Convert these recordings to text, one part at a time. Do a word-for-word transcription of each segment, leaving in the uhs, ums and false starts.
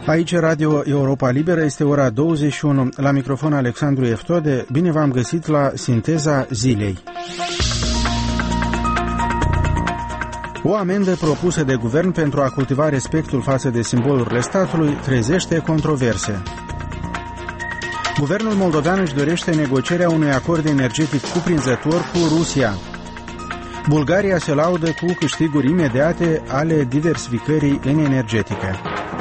Aici Radio Europa Liberă, este ora douăzeci și unu, la microfon Alexandru Eftode. Bine v-am găsit la Sinteza Zilei. O amendă propusă de guvern pentru a cultiva respectul față de simbolurile statului trezește controverse. Guvernul moldovean își dorește negocierea unui acord energetic cuprinzător cu Rusia. Bulgaria se laudă cu câștiguri imediate ale diversificării în energetică.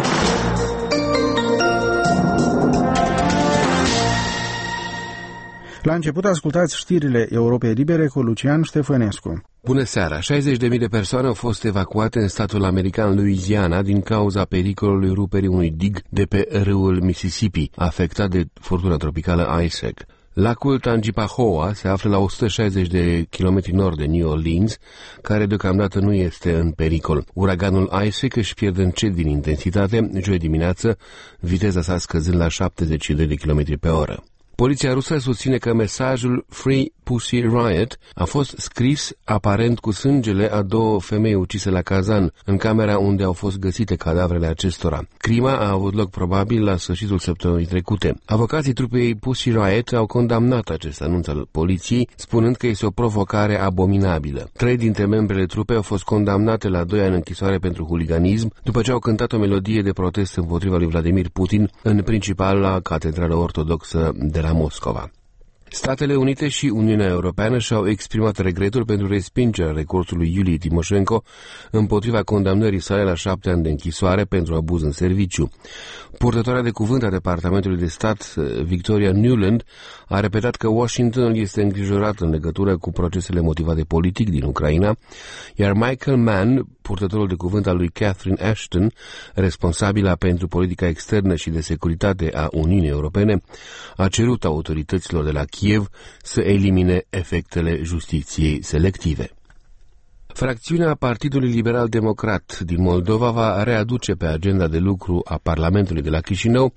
La început ascultați știrile Europei Libere cu Lucian Ștefănescu. Bună seara! șaizeci de mii de persoane au fost evacuate în statul american Louisiana din cauza pericolului ruperii unui dig de pe râul Mississippi, afectat de furtuna tropicală Isaac. Lacul Tangipahoa se află la o sută șaizeci de kilometri nord de New Orleans, care deocamdată nu este în pericol. Uraganul Isaac își pierde încet din intensitate, joi dimineață, viteza sa scăzând la șaptezeci și doi de kilometri pe oră. Poliția rusă susține că mesajul Free Pussy Riot a fost scris aparent cu sângele a două femei ucise la Kazan, în camera unde au fost găsite cadavrele acestora. Crima a avut loc probabil la sfârșitul săptămânii trecute. Avocații trupei Pussy Riot au condamnat acest anunț al poliției, spunând că este o provocare abominabilă. Trei dintre membrele trupei au fost condamnate la doi ani închisoare pentru huliganism, după ce au cântat o melodie de protest împotriva lui Vladimir Putin, în principal la Catedrala Ortodoxă de la Moscova. Statele Unite și Uniunea Europeană și-au exprimat regretul pentru respingerea recursului Iuliei Timoșenko împotriva condamnării sale la șapte ani de închisoare pentru abuz în serviciu. Purtătoarea de cuvânt a Departamentului de Stat, Victoria Nuland, a repetat că Washington este îngrijorat în legătură cu procesele motivate politic din Ucraina, iar Michael Mann, purtătorul de cuvânt al lui Catherine Ashton, responsabilă pentru politica externă și de securitate a Uniunii Europene, a cerut autorităților de la Kiev să elimine efectele justiției selective. Fracțiunea Partidului Liberal Democrat din Moldova va readuce pe agenda de lucru a Parlamentului de la Chișinău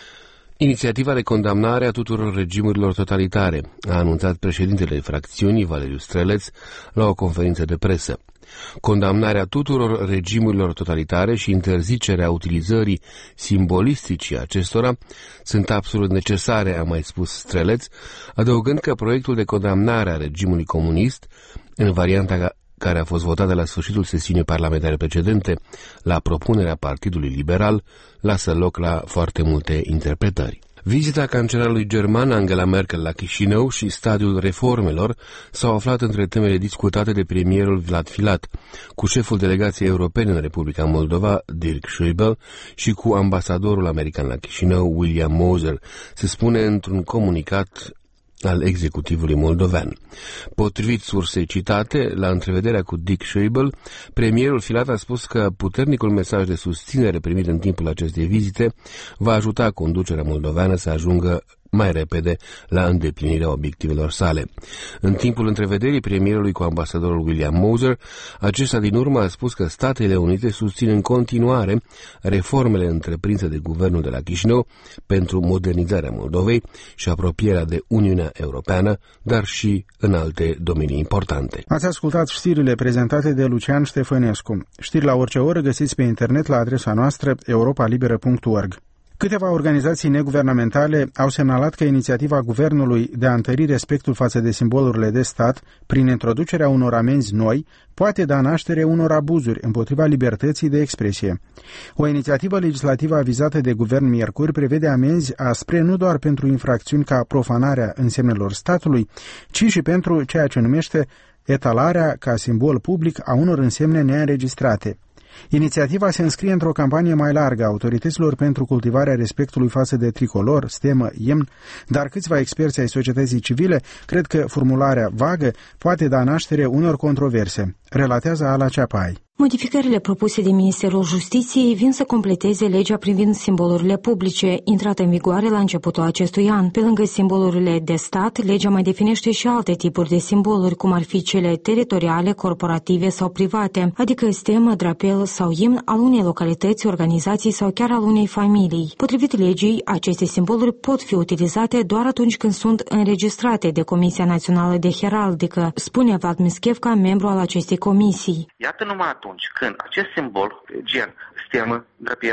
inițiativa de condamnare a tuturor regimurilor totalitare, a anunțat președintele fracțiunii, Valeriu Streleț, la o conferință de presă. Condamnarea tuturor regimurilor totalitare și interzicerea utilizării simbolisticii acestora sunt absolut necesare, a mai spus Streleț, adăugând că proiectul de condamnare a regimului comunist, în varianta care a fost votată la sfârșitul sesiunii parlamentare precedente, la propunerea Partidului Liberal, lasă loc la foarte multe interpretări. Vizita cancelarului german Angela Merkel la Chișinău și stadiul reformelor s-au aflat între temele discutate de premierul Vlad Filat, cu șeful delegației europene în Republica Moldova, Dirk Schäuble, și cu ambasadorul american la Chișinău, William Moser, se spune într-un comunicat al executivului moldovean. Potrivit sursei citate, la întrevederea cu Dick Schäuble, premierul Filat a spus că puternicul mesaj de susținere primit în timpul acestei vizite va ajuta conducerea moldoveană să ajungă mai repede la îndeplinirea obiectivelor sale. În timpul întrevederii premierului cu ambasadorul William Moser, acesta din urmă a spus că Statele Unite susțin în continuare reformele întreprinse de guvernul de la Chișinău pentru modernizarea Moldovei și apropierea de Uniunea Europeană, dar și în alte domenii importante. Ați ascultat știrile prezentate de Lucian Ștefănescu. Știri la orice oră găsiți pe internet la adresa noastră europa liberă punct org. Câteva organizații neguvernamentale au semnalat că inițiativa guvernului de a întări respectul față de simbolurile de stat, prin introducerea unor amenzi noi, poate da naștere unor abuzuri împotriva libertății de expresie. O inițiativă legislativă avizată de guvern miercuri prevede amenzi aspre nu doar pentru infracțiuni ca profanarea însemnelor statului, ci și pentru ceea ce numește etalarea ca simbol public a unor însemne neînregistrate. Inițiativa se înscrie într-o campanie mai largă a autorităților pentru cultivarea respectului față de tricolor, stemă, imn, dar câțiva experți ai societății civile cred că formularea vagă poate da naștere unor controverse, relatează Ala Ceapai. Modificările propuse de Ministerul Justiției vin să completeze legea privind simbolurile publice, intrată în vigoare la începutul acestui an. Pe lângă simbolurile de stat, legea mai definește și alte tipuri de simboluri, cum ar fi cele teritoriale, corporative sau private, adică stemă, drapel sau imn al unei localități, organizații sau chiar al unei familii. Potrivit legii, aceste simboluri pot fi utilizate doar atunci când sunt înregistrate de Comisia Națională de Heraldică, spune Vlad Mischevca, membru al acestei comisii. Iată numai atunci când acest simbol, gen stemă, drapel,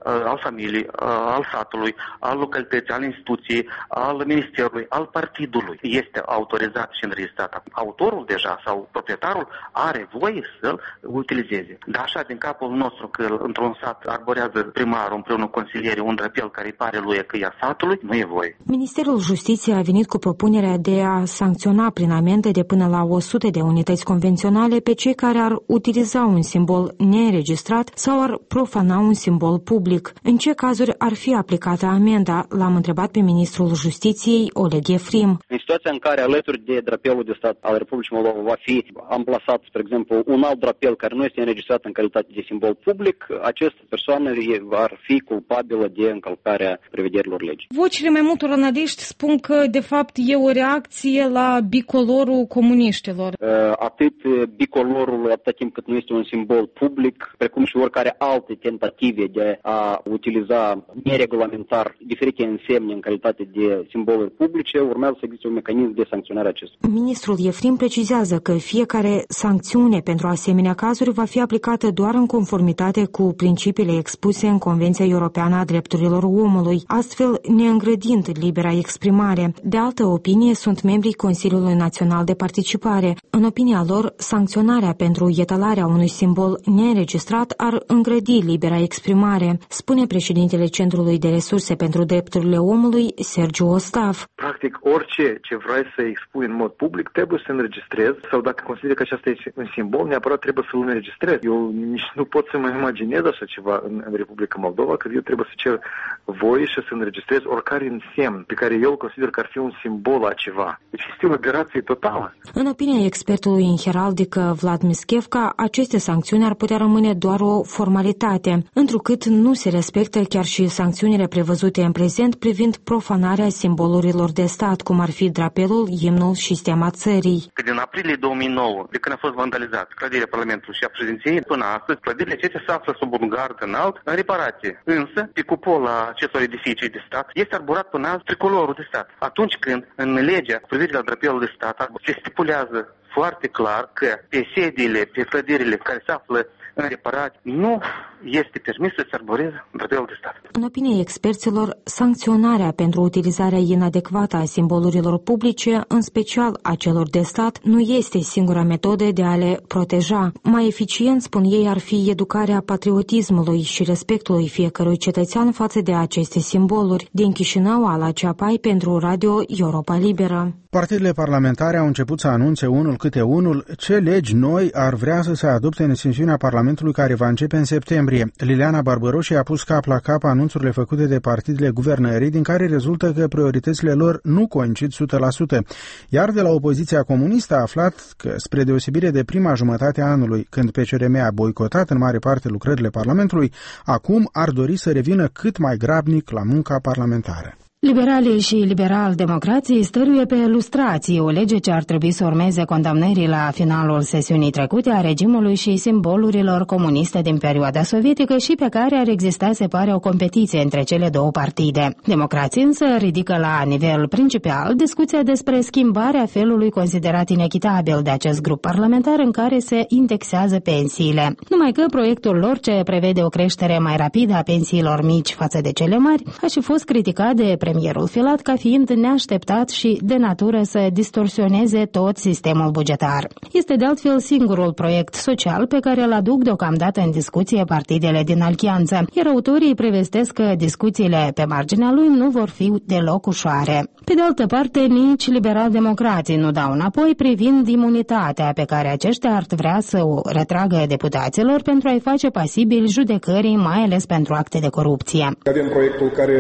al familiei, al satului, al localității, al instituției, al ministerului, al partidului este autorizat și înregistrat. Autorul deja sau proprietarul are voie să-l utilizeze. Dar așa din capul nostru că într-un sat arborează primarul împreună cu consilierii un drapel care îi pare lui că e a satului, nu e voie. Ministerul Justiției a venit cu propunerea de a sancționa prin amende de până la o sută de unități convenționale pe cei care ar utiliza un simbol neînregistrat sau ar profana un simbol public. În ce cazuri ar fi aplicată amenda? L-am întrebat pe ministrul Justiției, Oleg Efrim. În situația în care alături de drapelul de stat al Republicii Moldova va fi amplasat, spre exemplu, un alt drapel care nu este înregistrat în calitate de simbol public, această persoană ar fi culpabilă de încălcarea prevederilor legii. Vocile mai multor analiști spun că, de fapt, e o reacție la bicolorul comuniștilor. Atât bicolorul, atâta timp cât nu este un simbol public, precum și oricare alte tentative de a utiliza neregulamentar diferite însemne în calitate de simboluri publice, urmează să existe un mecanism de sancționare acestor. Ministrul Efrim precizează că fiecare sancțiune pentru asemenea cazuri va fi aplicată doar în conformitate cu principiile expuse în Convenția Europeană a Drepturilor Omului, astfel neîngrădind libera exprimare. De altă opinie sunt membrii Consiliului Național de Participare. În opinia lor, sancționarea pentru etalarea unui simbol neînregistrat ar îngrădi libera exprimare, spune președintele Centrului de Resurse pentru Drepturile Omului, Sergiu Ostav. Practic, orice ce vrei să expui în mod public trebuie să înregistrezi, sau dacă consideri că acesta este un simbol, neapărat trebuie să-l înregistrezi. Eu nici nu pot să mă imaginez așa ceva în, în Republica Moldova, că eu trebuie să cer voie și să înregistrez oricare însemn pe care eu îl consider că ar fi un simbol a ceva. Deci este o aberație totală. În opinia expertului în heraldică Vlad Mischevca, aceste sancțiuni ar putea rămâne doar o formalitate, întrucât nu se respectă chiar și sancțiunile prevăzute în prezent privind profanarea simbolurilor de stat, cum ar fi drapelul, imnul și steaua țării. Din aprilie două mii nouă, de când a fost vandalizat clădirea Parlamentului și a președinției, până astăzi, clădirile acestea se află sub un gard înalt în reparație. Însă, pe cupola acestor edificii de stat, este arborat până azi tricolorul de stat. Atunci când, în legea cu privire la drapelul de stat, se stipulează foarte clar că pe sediile, pe clădirile care se află în reparație, nu este permis să se arboreze drapelul de stat. În opinia experților, sancționarea pentru utilizarea inadecvată a simbolurilor publice, în special a celor de stat, nu este singura metodă de a le proteja. Mai eficient, spun ei, ar fi educarea patriotismului și respectului fiecărui cetățean față de aceste simboluri. Din Chișinău, Ala Ceapai, pentru Radio Europa Liberă. Partidele parlamentare au început să anunțe unul câte unul ce legi noi ar vrea să se adopte în sesiunea Parlamentului care va începe în septembrie. Liliana Barbăroși a pus cap la cap anunțurile făcute de partidele guvernării, din care rezultă că prioritățile lor nu coincid o sută la sută. Iar de la opoziția comunistă a aflat că, spre deosebire de prima jumătate a anului, când P C R M a boicotat în mare parte lucrările Parlamentului, acum ar dori să revină cât mai grabnic la munca parlamentară. Liberalii și liberal-democrații stăruie pe lustrații, o lege ce ar trebui să urmeze condamnării la finalul sesiunii trecute a regimului și simbolurilor comuniste din perioada sovietică și pe care ar exista, se pare, o competiție între cele două partide. Democrații însă ridică la nivel principal discuția despre schimbarea felului considerat inechitabil de acest grup parlamentar în care se indexează pensiile. Numai că proiectul lor, ce prevede o creștere mai rapidă a pensiilor mici față de cele mari, a și fost criticat de premierul Filat ca fiind neașteptat și de natură să distorsioneze tot sistemul bugetar. Este de altfel singurul proiect social pe care îl aduc deocamdată în discuție partidele din alianță, iar autorii prevestesc că discuțiile pe marginea lui nu vor fi deloc ușoare. Pe de altă parte, nici liberal-democrații nu dau înapoi privind imunitatea pe care aceștia ar vrea să o retragă deputaților pentru a-i face pasibili judecării, mai ales pentru acte de corupție. Avem proiectul care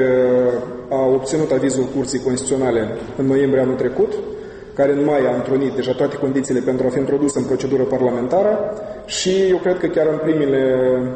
a obținut avizul Curții Constituționale în noiembrie anul trecut, care în mai a întrunit deja toate condițiile pentru a fi introdus în procedură parlamentară și eu cred că chiar în primele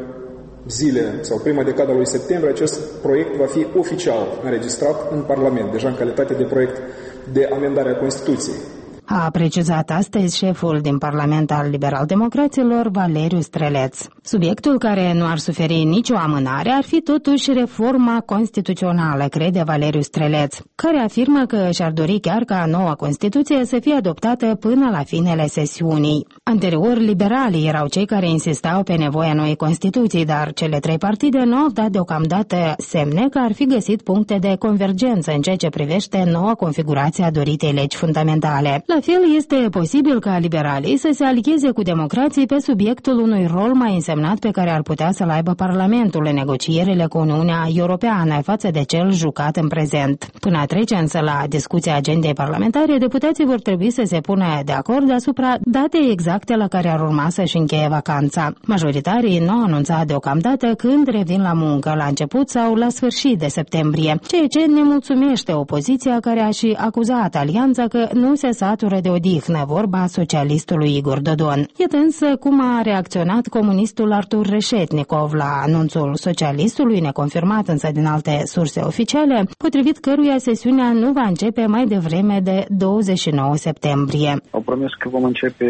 zile sau prima decadă a lui septembrie acest proiect va fi oficial înregistrat în Parlament, deja în calitate de proiect de amendare a Constituției. a precizat astăzi șeful din Parlament al Liberal-Democraților, Valeriu Streleț. Subiectul care nu ar suferi nicio amânare ar fi totuși reforma constituțională, crede Valeriu Streleț, care afirmă că și-ar dori chiar ca noua Constituție să fie adoptată până la finele sesiunii. Anterior, liberalii erau cei care insistau pe nevoia noii Constituții, dar cele trei partide nu au dat deocamdată semne că ar fi găsit puncte de convergență în ceea ce privește noua configurație a doritei legi fundamentale. La fel, este posibil ca liberalii să se alieze cu democrații pe subiectul unui rol mai însemnat pe care ar putea să-l aibă Parlamentul în negocierile cu Uniunea Europeană față de cel jucat în prezent. Până trece însă la discuția agendei parlamentare, deputații vor trebui să se pună de acord asupra datei exacte la care ar urma să-și încheie vacanța. Majoritarii nu au anunțat deocamdată când revin la muncă, la început sau la sfârșit de septembrie, ceea ce nemulțumește opoziția, care a și acuzat alianța că nu se satură de odihnă, vorba socialistului Igor Dodon. Iată însă cum a reacționat comunistul Artur Reșetnikov la anunțul socialistului, neconfirmat însă din alte surse oficiale, potrivit căruia sesiunea nu va începe mai devreme de douăzeci și nouă septembrie. Au promis că vom începe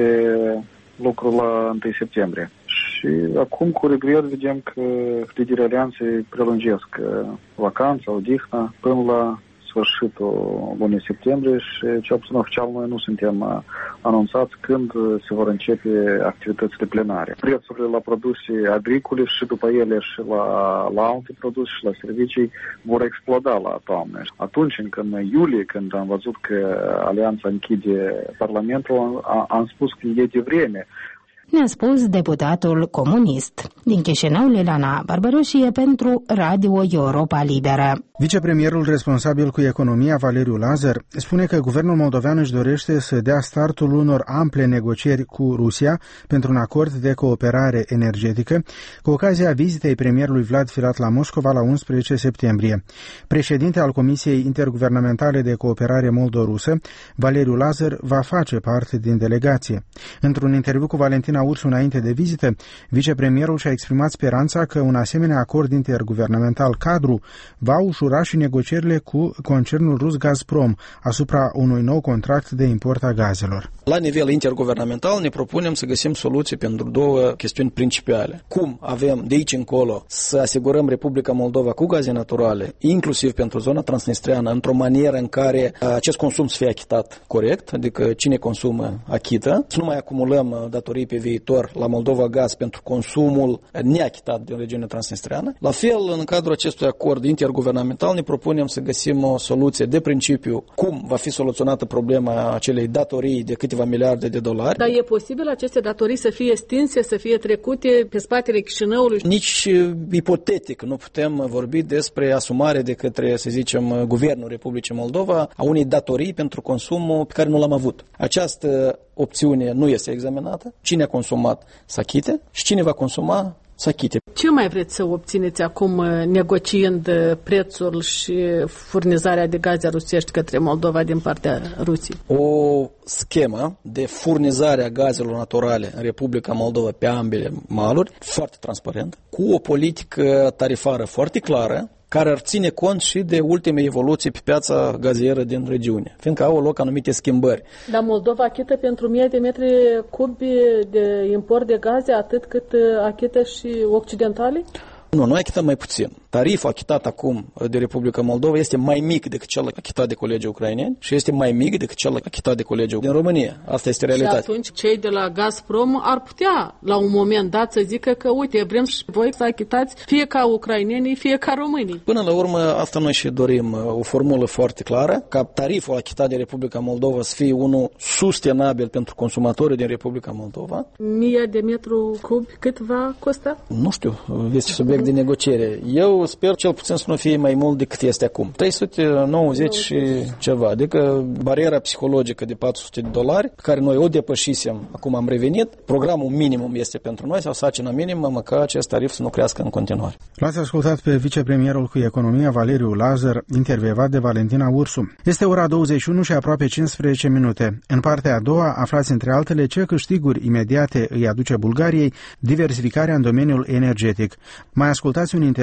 lucrul la întâi septembrie. Și acum, cu regret, vedem că liderii alianței prelungesc vacanța, odihna, până la sfârșitul lunii septembrie și, cel puțin oficial, noi nu suntem anunțați când se vor începe activitățile plenare. Prețurile la produse agricole și după ele și la, la alte produse și la servicii vor exploda la toamnă. Atunci, încă în iulie, când am văzut că alianța închide Parlamentul, am, am spus că e de vreme. Ne-a spus deputatul comunist. Din Chișinău, Liliana Barbaroșie pentru Radio Europa Liberă. Vicepremierul responsabil cu economia, Valeriu Lazar, spune că guvernul moldovean își dorește să dea startul unor ample negocieri cu Rusia pentru un acord de cooperare energetică, cu ocazia vizitei premierului Vlad Filat la Moscova la unsprezece septembrie. Președinte al Comisiei Interguvernamentale de Cooperare Moldo-Rusă, Valeriu Lazar, va face parte din delegație. Într-un interviu cu Valentina Ursu înainte de vizită, vicepremierul și-a exprimat speranța că un asemenea acord interguvernamental cadru va ușura și negocierile cu concernul rus Gazprom asupra unui nou contract de import a gazelor. La nivel interguvernamental ne propunem să găsim soluții pentru două chestiuni principale. Cum avem de aici încolo să asigurăm Republica Moldova cu gaze naturale, inclusiv pentru zona transnistreană, într-o manieră în care acest consum să fie achitat corect, adică cine consumă achită, să nu mai acumulăm datorii pe viitor la Moldova Gaz pentru consumul neachitat din regiunea transnistreană. La fel, în cadrul acestui acord interguvernamental ne propunem să găsim o soluție de principiu cum va fi soluționată problema acelei datorii de câteva miliarde de dolari. Dar e posibil aceste datorii să fie stinse, să fie trecute pe spatele Chișinăului? Nici ipotetic nu putem vorbi despre asumare de către, să zicem, Guvernul Republicii Moldova a unei datorii pentru consumul pe care nu l-am avut. Această opțiune nu este examinată. Cine a consumat să achite și cine va consuma să achite. Ce mai vreți să obțineți acum negociind prețul și furnizarea de gaze rusești către Moldova din partea Rusiei? O schemă de furnizare a gazelor naturale în Republica Moldova pe ambele maluri, foarte transparent, cu o politică tarifară foarte clară, care ar ține cont și de ultime evoluții pe piața gazieră din regiune, fiindcă au loc anumite schimbări. Dar Moldova achită pentru mie de metri cubi de import de gaze atât cât achită și occidentalii? Nu, noi achităm mai puțin. Tariful achitat acum de Republica Moldova este mai mic decât cel achitat de colegii ucraineni și este mai mic decât cel achitat de colegii din România. Asta este realitatea. Și atunci cei de la Gazprom ar putea la un moment dat să zică că uite, vrem și voi să achitați fie ca ucrainenii, fie ca românii. Până la urmă, asta noi și dorim, o formulă foarte clară, ca tariful achitat de Republica Moldova să fie unul sustenabil pentru consumatorii din Republica Moldova. Mie de metru cub cât va costa? Nu știu, este subiect de negociere. Eu sper cel puțin să nu fie mai mult decât este acum. trei sute nouăzeci și ceva, adică bariera psihologică de patru sute de dolari, pe care noi o depășisem, acum am revenit. Programul minimum este pentru noi, sau sarcina minimă, măcar acest tarif să nu crească în continuare. L-ați ascultat pe vicepremierul cu economia, Valeriu Lazar, intervievat de Valentina Ursu. Este ora douăzeci și unu și aproape cincisprezece minute. În partea a doua aflați între altele ce câștiguri imediate îi aduce Bulgariei diversificarea în domeniul energetic. Mai ascultați un interviu despre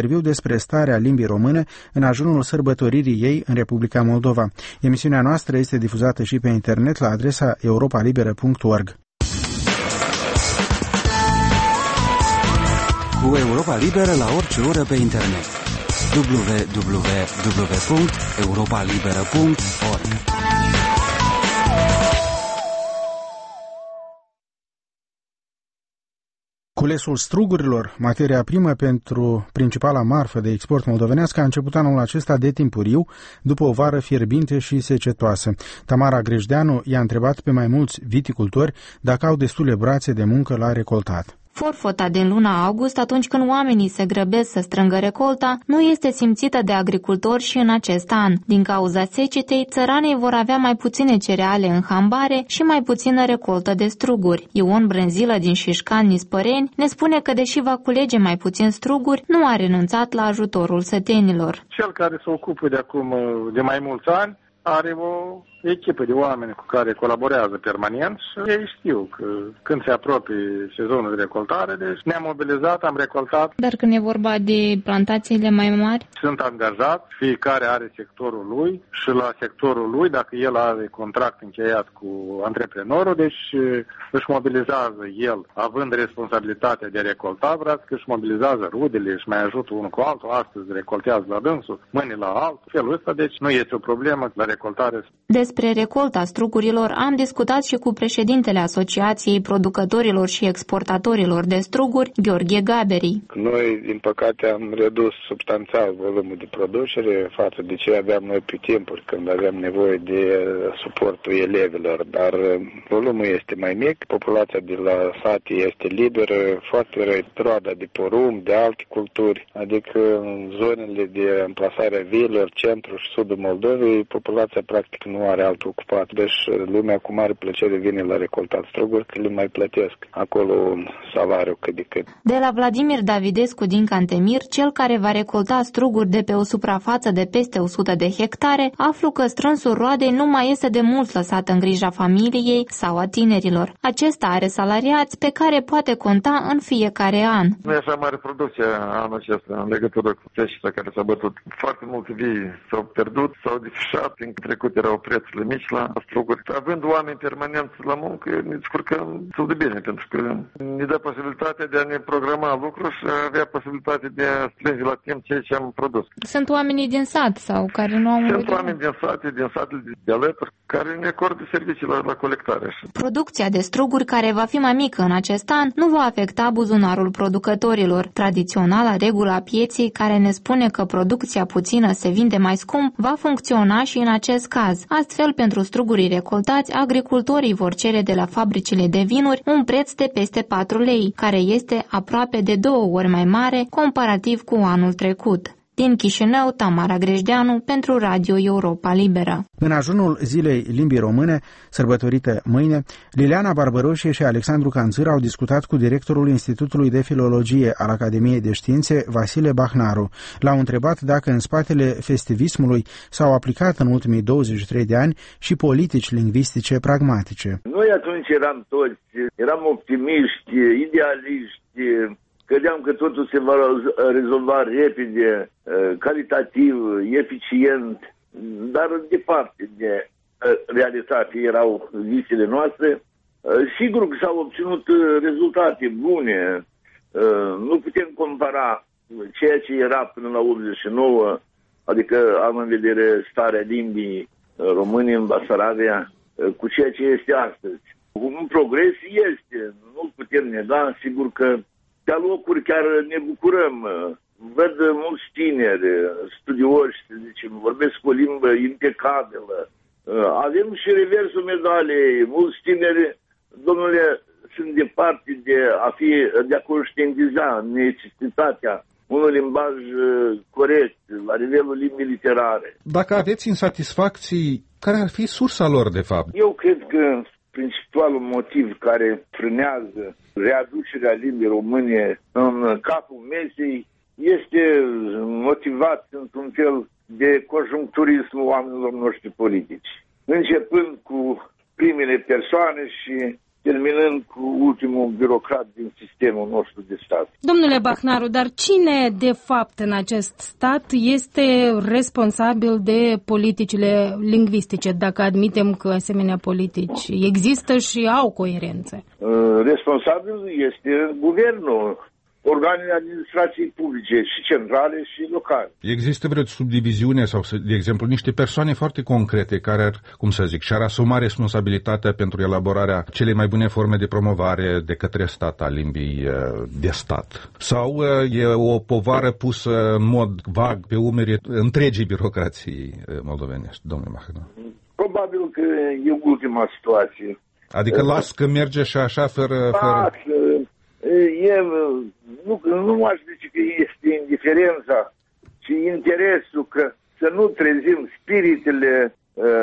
despre starea limbii române în ajunul sărbătoririi ei în Republica Moldova. Emisiunea noastră este difuzată și pe internet la adresa europa liberă punct org. Cu Europa Liberă la orice oră pe internet. w w w punct europa liberă punct org. Culesul strugurilor, materia primă pentru principala marfă de export moldovenească, a început anul acesta de timpuriu, după o vară fierbinte și secetoasă. Tamara Grejdeanu i-a întrebat pe mai mulți viticultori dacă au destule brațe de muncă la recoltat. Forfota din luna august, atunci când oamenii se grăbesc să strângă recolta, nu este simțită de agricultori și în acest an. Din cauza secetei, țăranii vor avea mai puține cereale în hambare și mai puțină recoltă de struguri. Ion Brânzilă din Șișcan, Nispăreni, ne spune că deși va culege mai puțin struguri, nu a renunțat la ajutorul sătenilor. Cel care se ocupă de acum de mai mulți ani are o echipă de oameni cu care colaborează permanent și ei știu că când se apropie sezonul de recoltare, deci ne-am mobilizat, am recoltat. Dar când e vorba de plantațiile mai mari? Sunt angajați, fiecare are sectorul lui și la sectorul lui, dacă el are contract încheiat cu antreprenorul, deci își mobilizează el, având responsabilitatea de a recolta, vreau că își mobilizează rudele, își mai ajută unul cu altul, astăzi recoltează la dânsul, mâine la altul, felul ăsta, deci nu este o problemă la recoltare. Despre recolta strugurilor am discutat și cu președintele Asociației Producătorilor și Exportatorilor de Struguri, Gheorghe Gaberi. Noi, din păcate, am redus substanțial volumul de producere față de ce aveam noi pe timpuri, când aveam nevoie de suportul elevilor, dar volumul este mai mic, populația de la sate este liberă, foarte răi perioada de porumb, de alte culturi, adică în zonele de amplasare a viilor, centrul și sudul Moldovei, populația practic nu are alt ocupat. Deci lumea cu mare plăcere vine la recoltat struguri, că le mai plătesc acolo un salariu cât de cât. De la Vladimir Davidescu din Cantemir, cel care va recolta struguri de pe o suprafață de peste o sută de hectare, aflu că strânsul roadei nu mai este de mult lăsat în grija familiei sau a tinerilor. Acesta are salariați pe care poate conta în fiecare an. Nu e așa mare producție anul acesta în legătură cu secetă care s-a bătut. Foarte multe vii s-au pierdut, s-au defișat, în trecut erau prețurile mici la struguri. Având oameni permanenți la muncă, ne descurcăm destul de bine, pentru că ne dă posibilitatea de a ne programa lucruri și a avea posibilitatea de a strânge la timp ceea ce am produs. Sunt oamenii din sat sau care nu au... Sunt oameni din sate, din satele de alături, care ne acordă servicii la, la colectare. Producția de struguri, care va fi mai mică în acest an, nu va afecta buzunarul producătorilor. Tradiționala regulă a pieței, care ne spune că producția puțină se vinde mai scump, va funcționa și în acest caz. Astfel, pentru strugurii recoltați, agricultorii vor cere de la fabricile de vinuri un preț de peste patru lei, care este aproape de două ori mai mare comparativ cu anul trecut. Din Chișinău, Tamara Grejdeanu pentru Radio Europa Liberă. În ajunul Zilei Limbii Române, sărbătorită mâine, Liliana Barbăroșie și Alexandru Canțâr au discutat cu directorul Institutului de Filologie al Academiei de Științe, Vasile Bahnaru. L-au întrebat dacă în spatele festivismului s-au aplicat în ultimii douăzeci și trei de ani și politici lingvistice pragmatice. Noi atunci eram toți, eram optimiști, idealiști, credeam că totul se va rezolva repede, calitativ, eficient, dar departe de realitate erau visele noastre. Sigur că s-au obținut rezultate bune. Nu putem compara ceea ce era până la optzeci și nouă, adică am în vedere starea limbii române în Basarabia, cu ceea ce este astăzi. Un progres este, nu putem nega, sigur că pe locuri chiar ne bucurăm. Văd mulți tineri, studioși, să zicem, vorbesc cu o limbă impecabilă. Avem și reversul medalei. Mulți tineri, domnule, sunt departe de a fi, de a conștientiza necesitatea unui limbaj corect, la nivelul limbii literare. Dacă aveți insatisfacții, care ar fi sursa lor, de fapt? Eu cred că principalul motiv care frânează readucerea limbii române în capul mesei este motivat într-un fel de conjuncturismul oamenilor noștri politici. Începând cu primele persoane și terminând cu ultimul birocrat din sistemul nostru de stat. Domnule Bahnaru, dar cine de fapt în acest stat este responsabil de politicile lingvistice, dacă admitem că asemenea politici există și au coerență? Responsabil este guvernul, organele administrației publice, și centrale și locale. Există vreo subdiviziune sau, de exemplu, niște persoane foarte concrete care, ar, cum să zic, și-ar asuma responsabilitatea pentru elaborarea celei mai bune forme de promovare de către stat a limbii de stat? Sau e o povară pusă în mod vag pe umerii întregii birocrații moldovenești, domnule Bahnaru? Probabil că e ultima situație. Adică las că merge și așa fără... fără... Eu nu, nu aș zice că este indiferența, ci interesul că să nu trezim spiritele,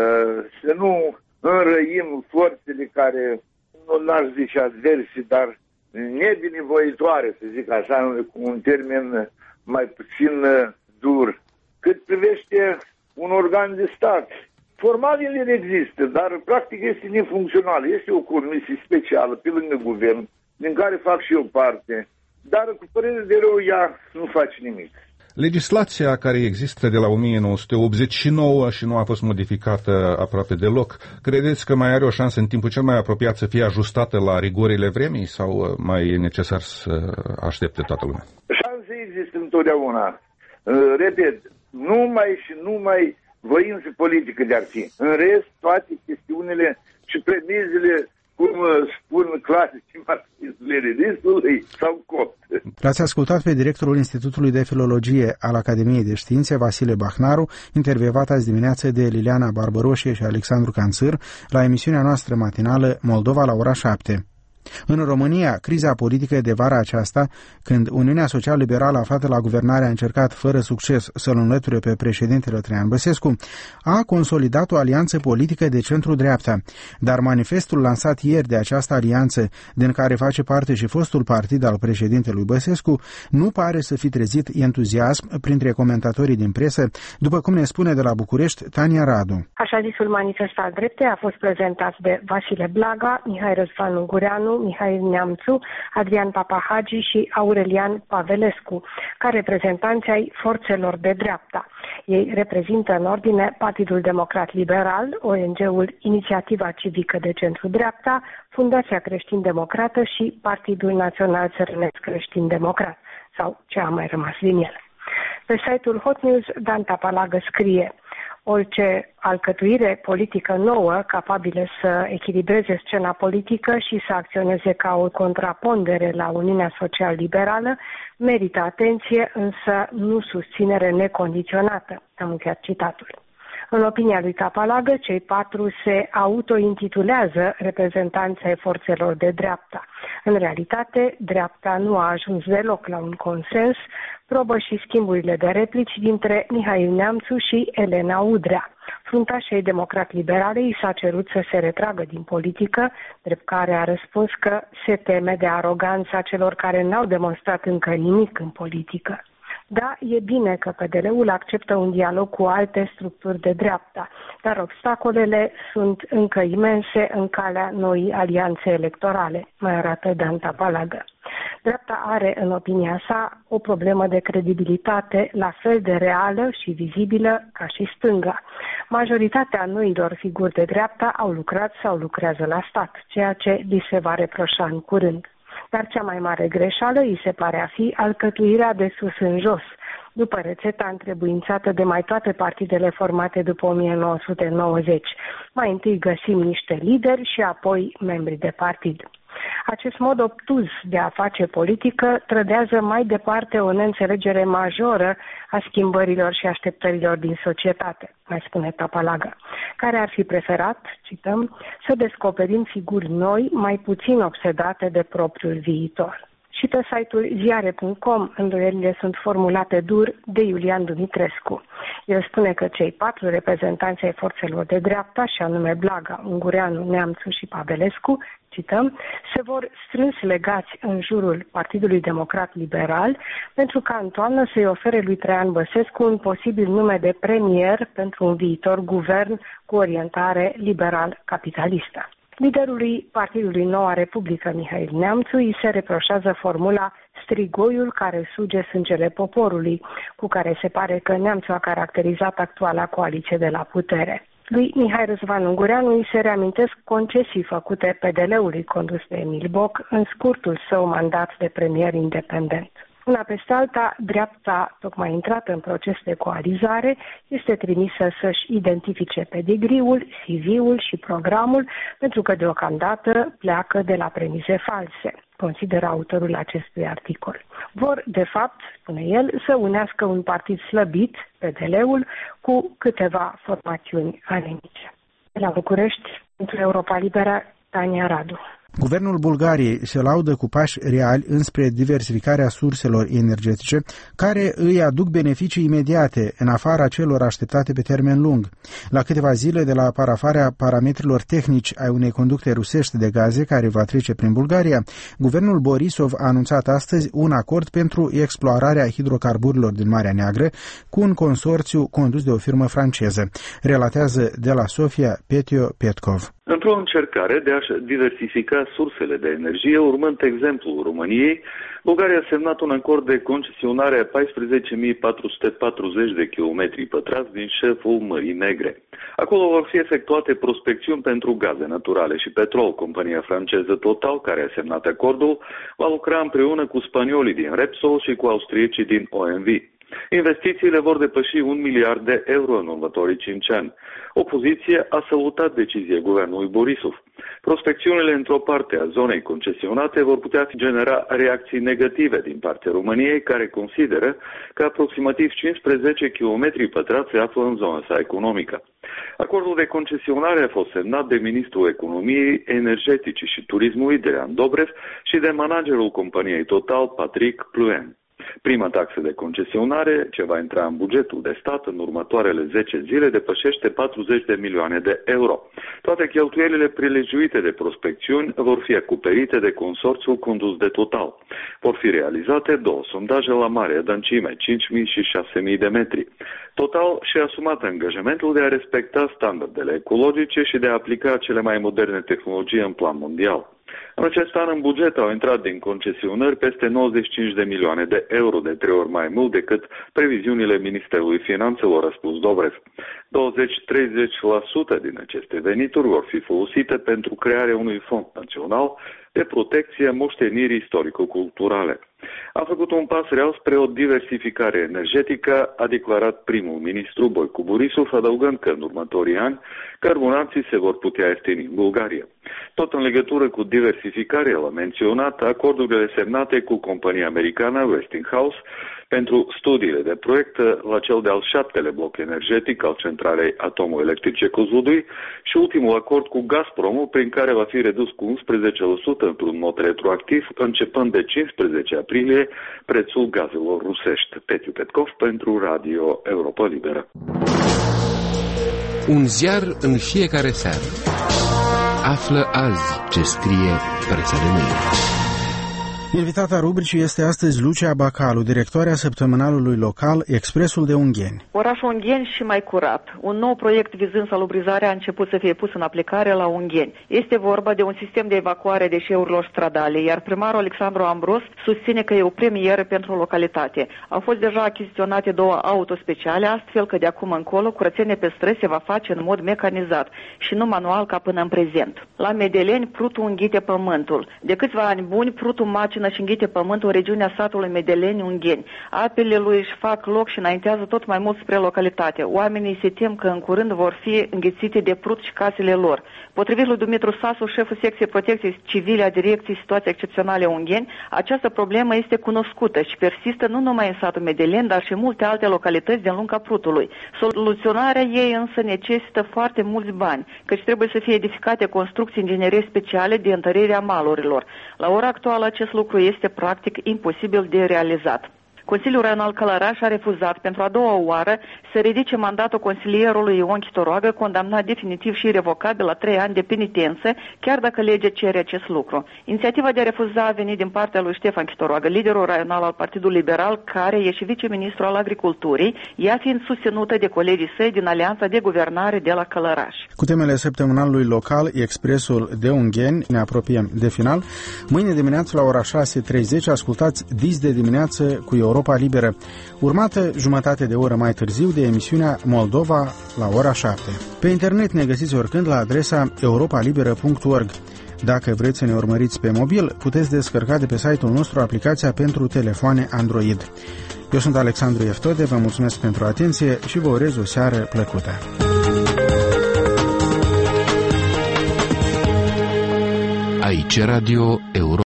să nu înrăim forțele care, nu n-aș zice adverse, dar nebinevoitoare, să zic așa, cu un termen mai puțin dur. Cât privește un organ de stat, formal el există, dar practic este nefuncțional. Este o comisie specială pe lângă guvern, din care fac și eu parte, dar cu părere de rău ea nu face nimic. Legislația care există de la o mie nouă sute optzeci și nouă și nu a fost modificată aproape deloc, credeți că mai are o șansă în timpul cel mai apropiat să fie ajustată la rigorile vremii sau mai e necesar să aștepte toată lumea? Șanse există întotdeauna. Repet, numai și numai voință politică de-ar fi. În rest, toate chestiunile și premizele, cum spun clasicii marxist-leninistului, sau copt. L-ați ascultat pe directorul Institutului de Filologie al Academiei de Științe, Vasile Bahnaru, intervievat azi dimineață de Liliana Barbăroșie și Alexandru Canțâr la emisiunea noastră matinală Moldova la ora șapte. În România, criza politică de vara aceasta, când Uniunea Social-Liberală aflată la guvernare a încercat fără succes să-l înlăture pe președintele Traian Băsescu, a consolidat o alianță politică de centru-dreapta, dar manifestul lansat ieri de această alianță, din care face parte și fostul partid al președintelui Băsescu, nu pare să fi trezit entuziasm printre comentatorii din presă, după cum ne spune de la București Tania Radu. Așa zisul manifest al dreptei a fost prezentat de Vasile Blaga, Mihai Răzvan Ungureanu, Mihail Neamțu, Adrian Papahagi și Aurelian Pavelescu, ca reprezentanți ai forțelor de dreapta. Ei reprezintă în ordine Partidul Democrat Liberal, O N G-ul Inițiativa Civică de Centru-Dreapta, Fundația Creștin-Democrată și Partidul Național Țărănesc Creștin-Democrat, sau ce a mai rămas din ele. Pe site-ul Hot News, Dan Tapalagă scrie: orice alcătuire politică nouă capabilă să echilibreze scena politică și să acționeze ca o contrapondere la Uniunea Social-Liberală merită atenție, însă nu susținere necondiționată. Am încheiat citatul. În opinia lui Tapalagă, cei patru se autointitulează reprezentanți ai forțelor de dreapta. În realitate, dreapta nu a ajuns deloc la un consens, probă și schimburile de replici dintre Mihail Neamțu și Elena Udrea. Fruntașei democrat-liberale i s-a cerut să se retragă din politică, drept care a răspuns că se teme de aroganța celor care n-au demonstrat încă nimic în politică. Da, e bine că P D L-ul acceptă un dialog cu alte structuri de dreapta, dar obstacolele sunt încă imense în calea noii alianțe electorale, mai arată Dan Tapalagă. Dreapta are, în opinia sa, o problemă de credibilitate la fel de reală și vizibilă ca și stânga. Majoritatea noilor figuri de dreapta au lucrat sau lucrează la stat, ceea ce li se va reproșa în curând. Dar cea mai mare greșeală îi se pare a fi alcătuirea de sus în jos, după rețeta întrebuințată de mai toate partidele formate după o mie nouă sute nouăzeci. Mai întâi găsim niște lideri și apoi membri de partid. Acest mod obtuz de a face politică trădează mai departe o neînțelegere majoră a schimbărilor și așteptărilor din societate, mai spune Tapalagă, care ar fi preferat, cităm, să descoperim figuri noi, mai puțin obsedate de propriul viitor. Și pe site-ul ziare punct com îndoielile sunt formulate dur de Iulian Dumitrescu. El spune că cei patru reprezentanți ai forțelor de dreapta, și anume Blaga, Ungureanu, Neamțu și Pavelescu, cităm, se vor strâns legați în jurul Partidului Democrat Liberal pentru ca în toamnă să-i ofere lui Traian Băsescu un posibil nume de premier pentru un viitor guvern cu orientare liberal-capitalistă. Liderului Partidului Noua Republică, Mihail Neamțu, îi se reproșează formula strigoiul care suge sângele poporului, cu care se pare că Neamțu a caracterizat actuala coaliție de la putere. Lui Mihai Răzvan Ungureanu îi se reamintesc concesii făcute P D L-ului condus de Emil Boc în scurtul său mandat de premier independent. Una peste alta, dreapta, tocmai intrată în proces de coalizare, este trimisă să-și identifice pedigriul, C V-ul și programul, pentru că deocamdată pleacă de la premize false, consideră autorul acestui articol. Vor, de fapt, spune el, să unească un partid slăbit, P D L-ul, cu câteva formațiuni anemice. De la București, pentru Europa Liberă, Tania Radu. Guvernul Bulgariei se laudă cu pași reali înspre diversificarea surselor energetice, care îi aduc beneficii imediate, în afara celor așteptate pe termen lung. La câteva zile de la parafarea parametrilor tehnici ai unei conducte rusești de gaze care va trece prin Bulgaria, guvernul Borisov a anunțat astăzi un acord pentru explorarea hidrocarburilor din Marea Neagră cu un consorțiu condus de o firmă franceză, relatează de la Sofia Petio Petkov. Într-o încercare de a-și diversifica sursele de energie, urmând exemplul României, Bulgaria a semnat un acord de concesionare a paisprezece mii patru sute patruzeci de kilometri pătrați din șeful Mării Negre. Acolo vor fi efectuate prospecțiuni pentru gaze naturale și petrol. Compania franceză Total, care a semnat acordul, va lucra împreună cu spaniolii din Repsol și cu austriecii din O M V. Investițiile vor depăși un miliard de euro în următorii cinci ani. Opoziția a salutat decizia guvernului Borisov. Prospecțiunile într-o parte a zonei concesionate vor putea genera reacții negative din partea României, care consideră că aproximativ cincisprezece kilometri pătrați se află în zona sa economică. Acordul de concesionare a fost semnat de ministrul economiei, energeticii și turismului, Dejan Dobrev, și de managerul companiei Total, Patrick Pluen. Prima taxă de concesionare, ce va intra în bugetul de stat în următoarele zece zile, depășește patruzeci de milioane de euro. Toate cheltuielile prilejuite de prospecțiuni vor fi acoperite de consorțiul condus de Total. Vor fi realizate două sondaje la mare adâncime, cinci mii și șase mii de metri. Total și-a asumat angajamentul de a respecta standardele ecologice și de a aplica cele mai moderne tehnologii în plan mondial. În acest an, în buget au intrat din concesionări peste nouăzeci și cinci de milioane de euro, de trei ori mai mult decât previziunile Ministerului Finanțelor, a spus Dobrev. douăzeci-treizeci la sută din aceste venituri vor fi folosite pentru crearea unui fond național de protecție a moștenirii istorico-culturale. A făcut un pas real spre o diversificare energetică, a declarat primul ministru Boicu Borisov, adăugând că în următorii ani carburanții se vor putea ieftini în Bulgaria. Tot în legătură cu diversificarea, el a menționat acordurile semnate cu compania americană Westinghouse pentru studiile de proiect la cel de-al șaptele bloc energetic al centralei atomoelectrice Kozlodui și ultimul acord cu Gazpromul, prin care va fi redus cu unsprezece la sută într-un mod retroactiv, începând de cincisprezece aprilie, prețul gazelor rusești. Petiu Petkov pentru Radio Europa Liberă. Un ziar în fiecare seară. Află azi ce scrie presa de mâine. Invitata rubricii este astăzi Lucia Bacalu, directoarea săptămânalului local Expresul de Ungheni. Orașul Ungheni și mai curat. Un nou proiect vizând salubrizarea a început să fie pus în aplicare la Ungheni. Este vorba de un sistem de evacuare deșeurilor stradale, iar primarul Alexandru Ambros susține că e o premieră pentru localitate. Au fost deja achiziționate două auto speciale, astfel că de acum încolo curățenia pe străzi se va face în mod mecanizat și nu manual ca până în prezent. La Medeleni, prutul înghite pământul. De câțiva ani buni, prutul macină și înghite pământul în regiunea satului Medeleni, Ungheni. Apele lui își fac loc și înaintează tot mai mult spre localitate. Oamenii se tem că în curând vor fi înghițite de prut și casele lor. Potrivit lui Dumitru Sasu, șeful secției protecției civile a Direcției Situații Excepționale Ungheni, această problemă este cunoscută și persistă nu numai în satul Medeleni, dar și în multe alte localități din lunga prutului. Soluționarea ei însă necesită foarte mulți bani, căci trebuie să fie edificate construcții inginerii speciale de întărire a malurilor. La ora actuală acest lucru este practic imposibil de realizat. Consiliul Raional Călăraș a refuzat pentru a doua oară să ridice mandatul consilierului Ion Chitoroagă, condamnat definitiv și irrevocabil la trei ani de penitență, chiar dacă legea cere acest lucru. Inițiativa de a refuza a venit din partea lui Ștefan Chitoroagă, liderul raional al Partidului Liberal, care e și viceministru al Agriculturii, ea fiind susținută de colegii săi din Alianța de Guvernare de la Călăraș. Cu temele săptămânalului local, Expresul de Ungheni, ne apropiem de final. Mâine dimineață la ora șase și treizeci ascultați Dis de dimineață cu Europa Liberă, urmată jumătate de oră mai târziu de emisiunea Moldova la ora șapte. Pe internet ne găsiți oricând la adresa europa liberă punct org. Dacă vreți să ne urmăriți pe mobil, puteți descărca de pe site-ul nostru aplicația pentru telefoane Android. Eu sunt Alexandru Eftode, vă mulțumesc pentru atenție și vă urez o seară plăcută. Aici Radio Europa.